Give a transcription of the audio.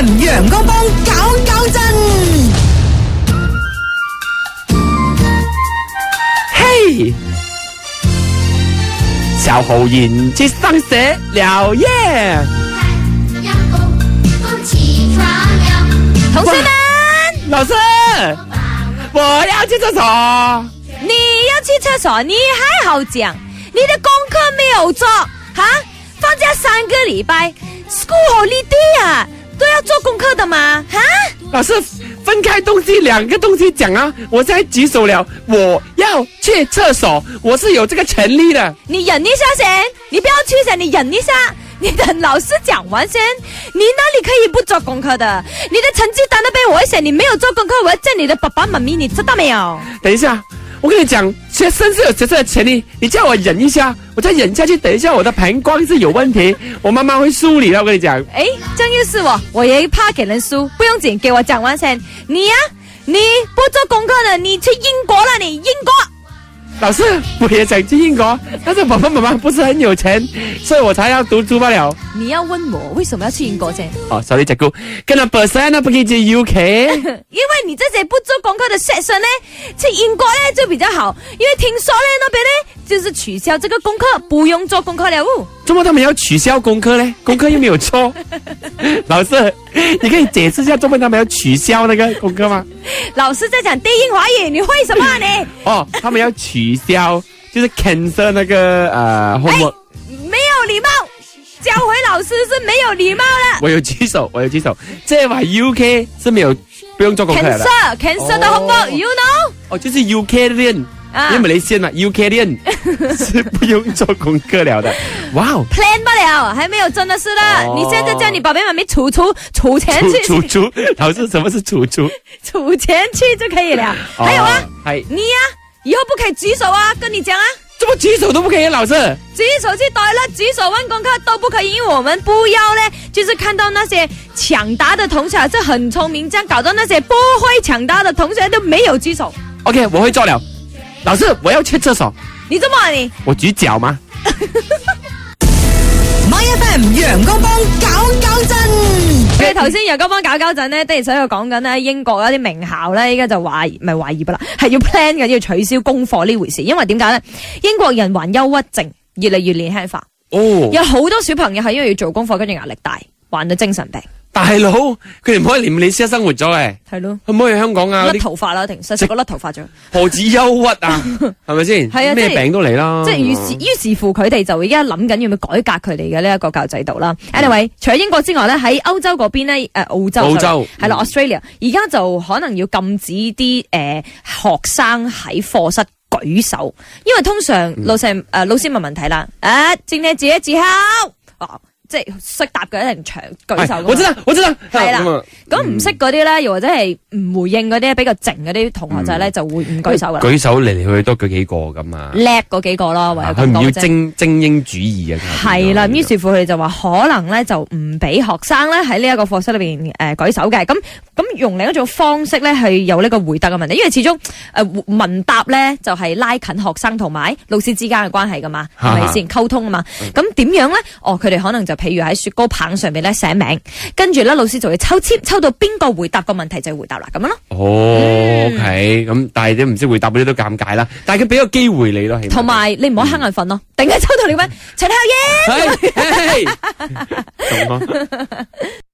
FM 陽光幫搞震。 嘿，小猴燕去上學了耶！ 同學們， 老師，我要去廁所。 你要去廁所，你還好講，你的功課沒有做哈？放假3個禮拜 ，school holiday 啊，都要做功課的嘛哈？ 老師，分開東西兩個東西講啊！我現在舉手了，我要去廁所，我是有這個權利的。 你忍一下先，你不要去先，你忍一下。你等老師講完先，你哪裡可以不做功課的？你的成績單都被我寫，你沒有做功課，我要見你的爸爸媽咪，你知道沒有？ 等一下，我跟你講，學生是有學生的權利，你叫我忍一下，我再忍下去，等一下我的膀胱是有問題，我媽媽會輸你的，我跟你講。 誒，這樣又是我也怕給人輸，不用緊，給我講完先。你呀，你不做功課的，你去英國了，你英國。 老師，我也想去英國，但是爸爸媽媽不是很有錢，所以我才要讀書罷了。 你要問我為什麼要去英國先？ 哦，sorry，姐姑，跟他本身呢不可以去 UK， 因為你這些不做功課的學生呢，去英國呢就比較好，因為聽說呢那邊呢就是取消這個功課，不用做功課了。 怎麼他們要取消功課呢？功課又沒有做。老師，你可以解釋一下，怎麼他們要取消那個功課嗎？ 老師在講低音華語，你會什麼啊你？ 哦，他們要取消，就是 cancel 那個homework。 沒有禮貌，教回老師是沒有禮貌的。 我有舉手，這話 UK 是沒有不用做功課的。 cancel 的 homework，you know？ 哦，就是 UK 人。因為馬來西亞嘛 UK 人是不用做功課了的。哇哦 ，plan 不了，還沒有真的是的。你現在叫你寶貝媽咪儲錢去。 老師，什麼是儲錢去就可以了。還有啊，你呀，以後不可以舉手啊，跟你講啊。 怎麼舉手都不可以啊，老師？ 舉手去toilet，舉手問功課都不可以，因為我們不要呢，就是看到那些搶答的同學，就很聰明，這樣搞到那些不會搶答的同學都沒有舉手。 OK， 我會做了。老師，我要去廁所。 你怎麼啊你？ 我舉腳嗎 ？My FM 陽光幫搞震。 佢頭先陽光幫搞震呢，的而且確講緊呢英國一啲名校呢，依家就唔係懷疑不啦，係要 plan 嘅，要取消功課呢回事。因為點解呢？英國人患憂鬱症越嚟越年輕化。哦，有好多小朋友係因為要做功課，跟住壓力大，患咗精神病。 大佬，佢哋唔可以連你私生活咗嘅， 係咯， 可唔可以去香港啊？ 甩頭髮啦，停，細個甩頭髮咗， 何止憂鬱啊？係咪先？係啊，咩病都嚟啦。 即係於是乎，佢哋就而家諗緊要唔要改革佢哋嘅呢一個教育制度啦。Anyway，除咗英國之外咧，喺歐洲嗰邊咧，澳洲係啦 ，Australia， 而家就可能要禁止啲學生喺課室舉手，因為通常老師問問題啦，今天幾號？即係識答嘅一定舉手。 我知道， 係啦。咁唔識嗰啲咧，又或者係唔回應嗰啲比較靜嗰啲同學仔咧，就會唔舉手噶啦。舉手嚟嚟去去都舉幾個咁啊。叻嗰幾個咯，或者佢唔要精英主義啊。係啦，於是乎佢哋就話可能咧就唔俾學生咧喺呢一個課室裏邊舉手嘅。咁用另一種方式咧係有呢個回答嘅問題，因為始終問答咧就係拉近學生同埋老師之間嘅關係噶嘛，係咪先溝通啊嘛？咁點樣咧？佢哋可能就譬如喺雪糕棒上面咧寫名，跟住咧老師就會抽籤，抽到邊個回答個問題就回答啦，咁樣咯。 OK， 咁但係你唔識回答嗰啲都尷尬啦。但係佢俾個機會你咯， 同埋你唔好瞌眼瞓咯，定係抽到你咩？陳孝英。